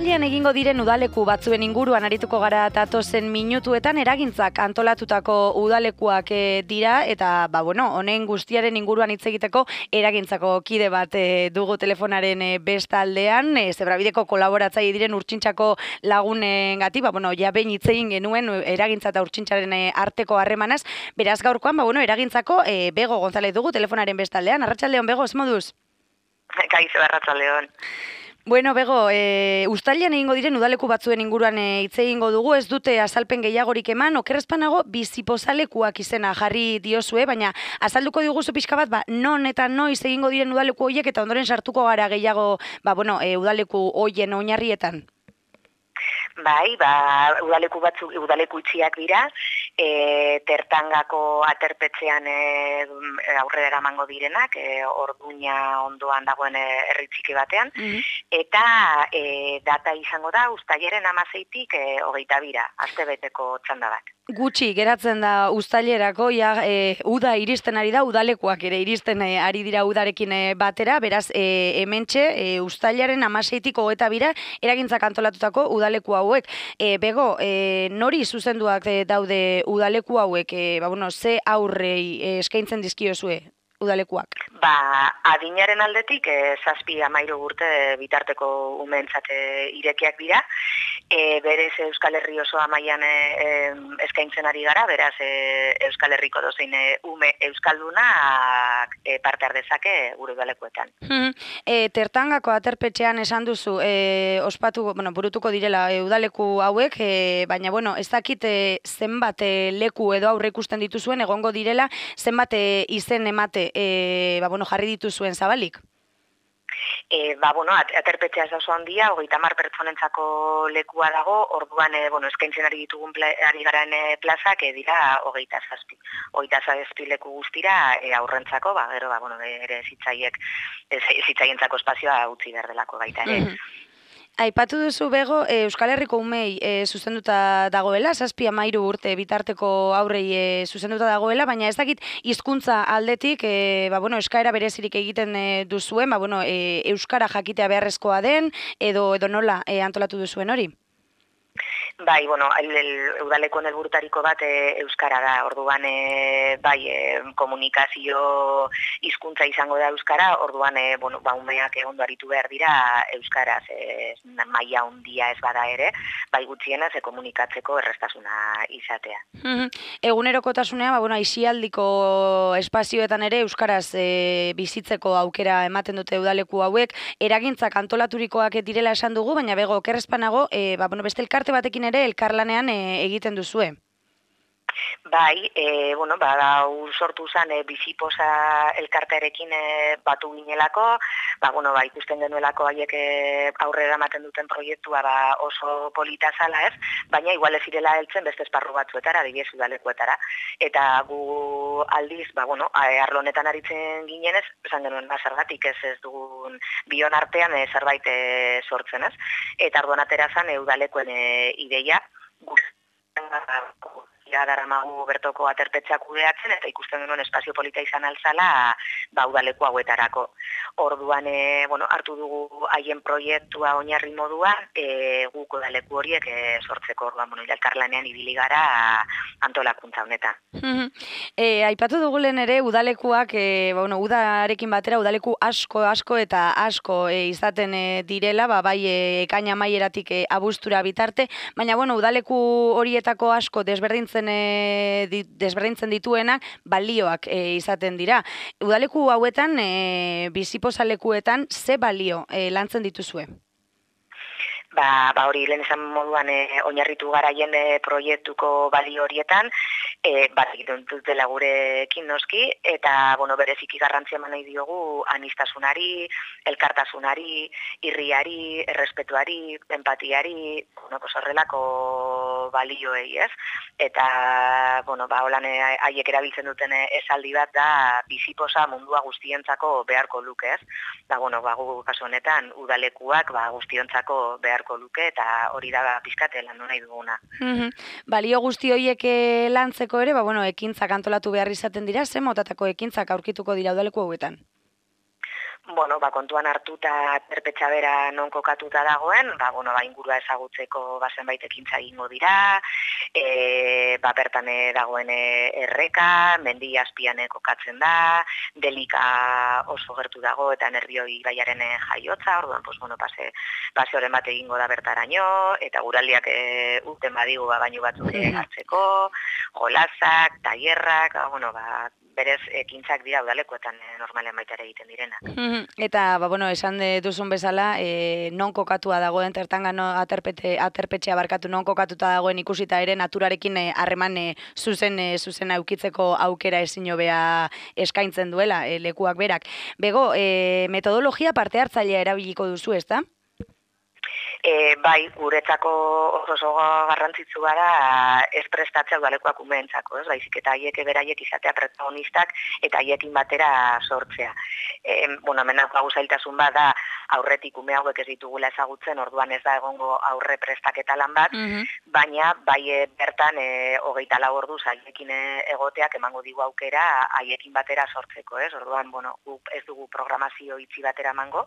Uztailean egingo diren udaleku batzuen inguruan arituko gara datozen minutuetan. Eragintzak antolatutako udalekuak dira eta honen guztiaren inguruan hitz egiteko eragintzako kide bat dugu telefonaren bestaldean, Zebrabideko kolaboratzaile diren Urtsintxako lagunengatik, ja behin hitz egin genuen eragintza eta Urtsintxaren arteko harremanaz. Beraz gaurkoan, eragintzako Bego González dugu telefonaren bestaldean. Arratsaldeon, Bego, ez moduz? Kaixo, arratsaldeon. Bueno, Bego, uztailean egingo diren udaleku batzuen inguruan hitz egingo dugu, ez dute azalpen gehiagorik eman, okerrezpanago bizipozalekuak izena jarri diozue, baina azalduko diguzu pixka bat, non eta noiz egingo diren udaleku horiek eta ondoren sartuko gara gehiago, udaleku horien oinarrietan. Bai, udaleku itxiak dira, Tertangako aterpetxean aurrera eramango direnak, Orduña ondoan dagoen herri txiki batean, eta data izango da uztailaren 16tik 22, astebeteko txanda bat. Gutxi geratzen da uztailerako, uda iristen ari da, udalekuak ere iristen ari dira udarekin batera, beraz hementxe uztailaren 16tik 22 eragintzak antolatutako udaleku hauek. Bego, nori zuzenduak daude udaleku hauek, ze aurrei eskaintzen dizkiozue udalekuak? Adinaren aldetik, 7-13 urte bitarteko umeentzat irekiak dira, berez Euskal Herri osoa mailan eskaintzen ari gara, beraz Euskal Herriko dozein ume euskaldunak parte har dezake gure udalekuetan. Tertangako aterpetxean esan duzu, burutuko direla udaleku hauek, baina ez dakit zenbat leku edo aurre ikusten dituzuen egongo direla, zenbat izen emate jarri dituzuen zabalik? Aterpetxea oso handia, 30 pertsonentzako lekua dago, orduan eskaintzen ari ditugun ari garen plazak dira 27. 27 leku guztira aurrentzako, gero ere zitzaientzako espazioa utzi behar delako baita ere. Aipatu duzu, Bego, Euskal Herriko umei zuzenduta dagoela, 7-13 urte bitarteko aurrei zuzenduta dagoela, baina ez dakit hizkuntza aldetik, eskaera berezirik egiten duzuen, euskara jakitea beharrezkoa den, edo nola antolatu duzuen hori? Bai, udalekoen helburutariko bat euskara da, orduan komunikazio hizkuntza izango da euskara, orduan umeak ondo aritu behar dira euskaraz, maila handia ez bada ere, bai gutxienez komunikatzeko erraztasuna izatea. Egunerokotasunea, aisialdiko espazioetan ere euskaraz bizitzeko aukera ematen dute udaleku hauek, eragintzak antolaturikoak direla esan dugu, baina Bego, okerrezpanago, beste elkarte batekin ere elkarlanean egiten duzue. Bai, sortu zen bizipoza elkartearekin batu ginelako, ikusten genuelako haiek aurrera ematen duten proiektua oso polita zala ez, baina igual ez irela heltzen beste esparru batzuetara, adibidez udalekuetara, eta gu aldiz, arlo honetan aritzen ginenez, esan genuen zergatik ez dugun bion artean zerbait sortzen ez, eta arduan atera zen udalekuen ideia, daramagu bertoko aterpetxeak kudeatzen eta ikusten genuen espazio polita izan altzala udaleku hauetarako. Orduan, hartu dugu haien proiektua oinarri moduan, guk udaleku horiek sortzeko, orduan, elkarlanean ibili gara antolakuntza honetan. Aipatu dugulen ere udalekuak, udarekin batera udaleku asko eta asko izaten direla, bai ekaina maieratik abuztura bitarte, baina udaleku horietako asko desberdintzen dituenak balioak izaten dira. Udaleku hauetan, bizipozalekuetan, ze balio lantzen dituzue? Hori lehen esan moduan oinarritu garaien proiektuko balio horietan, egiten dutela gurekin noski, eta bereziki garrantzia eman nahi diogu anistasunari, elkartasunari, irriari, errespetuari, empatiari, horrelako balioei, ez? Eta, holan haiek erabiltzen duten esaldi bat da bizipoza mundua guztientzako beharko luke, ez? Gu kasu honetan udalekuak guztiontzako beharko luke, eta hori da pizkate lan nahi duguna. Balio guzti horiek lantzeko ere, ekintzak antolatu behar izaten dira, ze motatako ekintzak aurkituko dira udaleku hauetan? bueno, kontuan hartuta Aterpetxa bera non kokatuta dagoen, ingurua ezagutzeko zenbait ekintza egingo dira, bertan dagoen erreka, mendi azpian kokatzen da, delika oso gertu dago eta Nerbioi ibaiaren jaiotza, orduan, pase horren bat egingo da bertaraino, eta guraldiak urten badigu baino batzuk hartzeko, jolasak, tailerrak, berez ekintzak dira udalekuetan normalean baita ere egiten direnak. Eta, esan duzun bezala, non kokatua dagoen, Tertangano aterpetxea barkatu non kokatuta dagoen ikusita ere naturarekin harreman zuzen aukitzeko aukera ezin hobea eskaintzen duela lekuak berak. Bego, metodologia parte hartzailea erabiliko duzu, ezta? Bai, guretzako oso garrantzitsua da ez prestatzea udalekoak umeentzako, ez? Baizik eta haiek beraiek izatea protagonistak eta haiekin batera sortzea. Hemen zailtasun bat da aurretik ume hauek ez ditugula ezagutzen, orduan ez da egongo aurre prestaketa lan bat, baina bai bertan 24 orduz haiekin egoteak emango digu aukera haiekin batera sortzeko, ez? Orduan, ez dugu programazio itxi batera emango,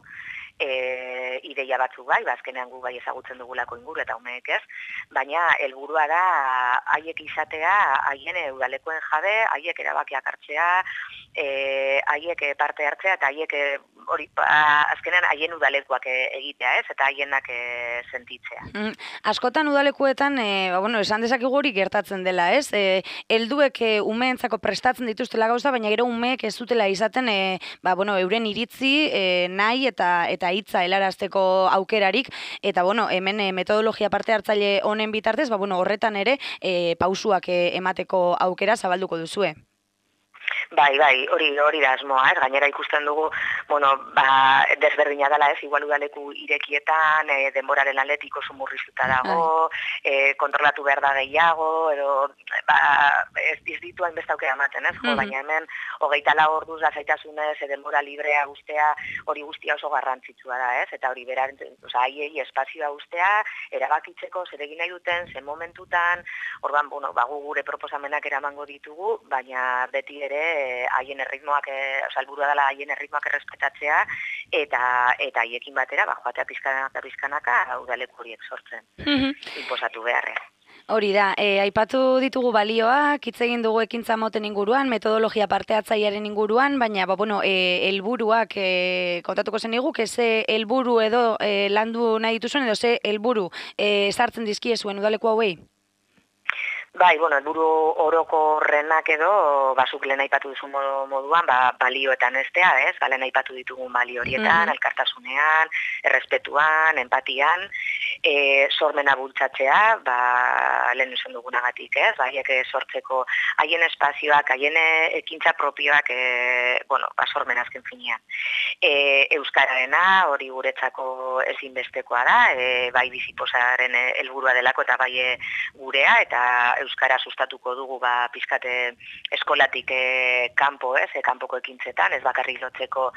ideia batzuk bai, azkenean gu bai ezagutzen dugulako inguru eta umeek ez, baina helburua da haiek izatea, haien udalekoen jabe, haiek erabakiak hartzea, haiek parte hartzea eta haiek azkenean haien udalekoak egitea, ez? Eta haienak sentitzea. Askotan udalekuetan, esan dezakegu hori gertatzen dela, ez? Helduek umeentzako prestatzen dituztela gauza, baina gero umeek ez dutela izaten, euren iritzi, nahi eta hitza helarazteko aukerarik, eta hemen metodologia parte hartzaile honen bitartez, horretan ere pausuak emateko aukera zabalduko duzue. Bai, hori da asmoa, ez? Gainera ikusten dugu, desberdina dela, ez? Igual udaleku irekietan, denboraren atletik oso murriztuta dago, kontrolatu behar da gehiago, edo ez ditu hainbeste aukera ematen, ez? Baina hemen 24 orduz lasaitasunez denbora librea guztea, hori guztia oso garrantzitsua da, ez? Eta hori haiei espazioa guztea, erabakitzeko zer egin nahi duten, zen momentutan, orduan, gu gure proposamenak eramango ditugu, baina beti ere haien erritmoak, helburua dela haien erritmoak errespetatzea eta haiekin batera joatea pizkanaka udaleku horiek sortzen. Inposatu beharrean. Hori da, aipatu ditugu balioak, hitz egin dugu ekintza moten inguruan, metodologia parte hartzailearen inguruan, baina helburuak kontatuko zen igu, ze helburu edo landu nahi dituzuen edo ze helburu sartzen dizkiezuen udaleku hauei? Bai, helburu orokorrenak edo, zuk lehen aipatu duzu moduan, balioetan estea, ez? Lehen aipatu ditugun balio horietan, elkartasunean, errespetuan, empatian, sormena bultzatzea, lehen esan dugunagatik, ez? Haiek sortzeko haien espazioak, haien ekintza propioak, sormena azken finean. Euskararena, hori guretzako ezinbestekoa da, bai biziposaren helburua delako eta bai gurea, eta euskara sustatuko dugu pizkate eskolatik kanpo, ez? Kanpoko ekintzetan, ez bakarrik lotzeko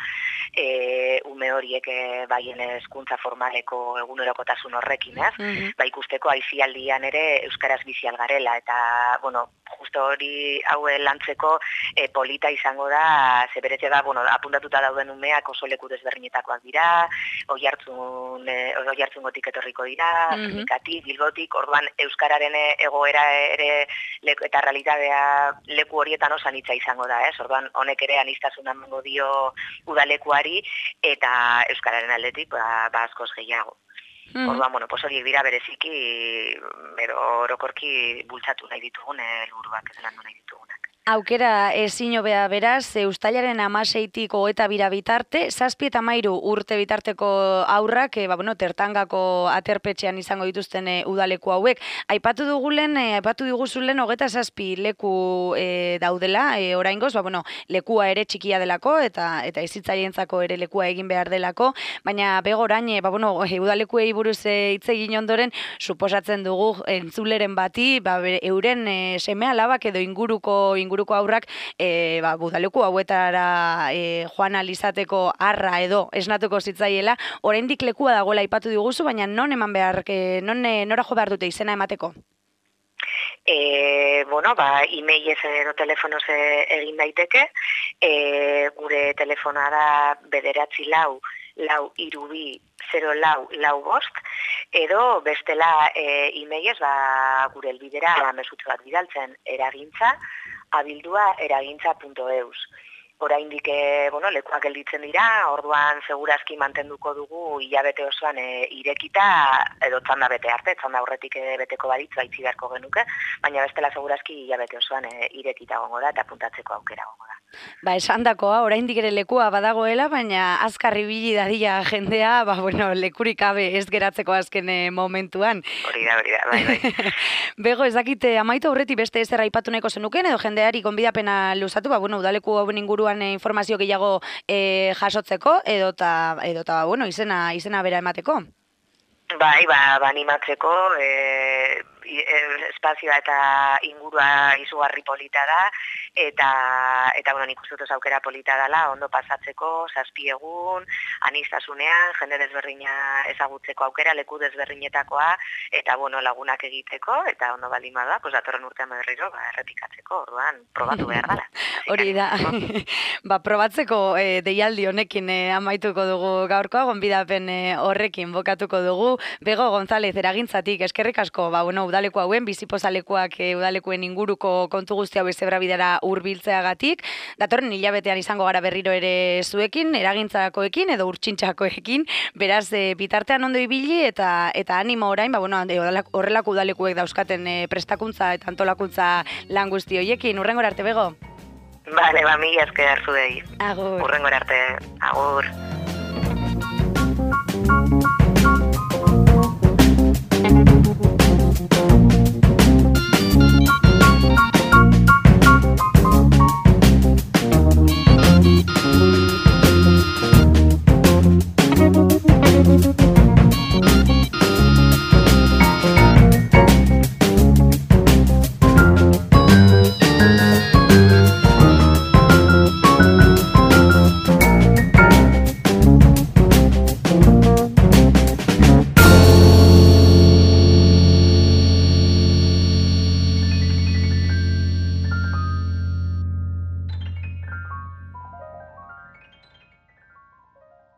ume horiek baien hezkuntza formaleko egunerokotasun horrekin, ez? Ikusteko aisialdian ere euskaraz bizi algarela eta, justo hori haue lantzeko polita izango da, ze beretxe da, apuntatuta dauden umeak oso leku desberdinetakoak dira, Oiartzungotik etorriko dira, Afrikatik, Bilbotik, orduan euskararen egoera ere eta realitatea leku horietan oso anitza izango da, ez? Orduan honek ere aniztasuna emango dio udalekuari eta euskararen aldetik askoz gehiago. Orduan, horiek dira bereziki, orokorki bultzatu nahi ditugun, helburuak landu nahi ditugunak. Aukera ezin hobea beraz, uztailaren 16tik 22 bitarte, 7 eta 13 urte bitarteko aurrak, Tertangako aterpetxean izango dituzten udaleku hauek. Aipatu diguzulen 27 leku daudela, oraingoz, lekua ere txikia delako eta izitzaileentzako ere lekua egin behar delako, baina begorain, udalekuei buruz hitz egin ondoren, suposatzen dugu entzuleren bati, euren seme-alabak edo inguruko aurrak udaleku hauetara joan alizateko arra edo esnatuko zitzaiela, oraindik lekua dagoela aipatu diguzu, baina nora jo behar dute izena emateko? E-mailez edo telefonoz egin daiteke, Gure telefona da 944 edo bestela emailez gure helbidera mesutxo bat bidaltzen eragintza@eragintza.eus. Oraindik lekuak gelditzen dira, orduan segurazki mantenduko dugu hilabete osoan irekita edo txanda bete arte, txanda aurretik beteko baritz baitzi beharko genuke, baina bestela segurazki hilabete osoan irekita egongo da eta apuntatzeko aukera egongo da. Esandakoa, oraindik ere lekua badagoela, baina azkar ibili dadila jendea, lekurik gabe ez geratzeko azken momentuan. Hori da, bai. Bego, ez dakit amaitu aurretik beste ezer aipatu nahiko zenuken, edo jendeari gonbidapena luzatu, udaleku hauen inguruan informazio gehiago jasotzeko, edota izena bera emateko? Bai, animatzeko, espazioa eta ingurua izugarri polita da, eta nik uste dut aukera polita dela, ondo pasatzeko, 7 egun, aniztasunean, jende desberdina ezagutzeko aukera, leku desberdinetakoa, eta lagunak egiteko, eta ondo baldin bada, datorren urtean berriro, errepikatzeko, orduan, probatu behar dela. Hori da, probatzeko deialdi honekin amaituko dugu gaurkoa, gonbidapen horrekin bokatuko dugu. Bego González, eragintzatik, eskerrik asko, udaleku hauen, bizipozalekuak udalekuen inguruko kontu guzti hau zebrabidera hurbiltzeagatik. Datorren hilabetean izango gara berriro ere zuekin, eragintzakoekin edo urtsintxakoekin, beraz bitartean ondo ibili eta animo orain, horrelako udalekuek dauzkaten prestakuntza eta antolakuntza lan guzti hoiekin. Hurrengora arte, Bego? Bale, mila esker zuei. Agur. Hurrengora arte, agur.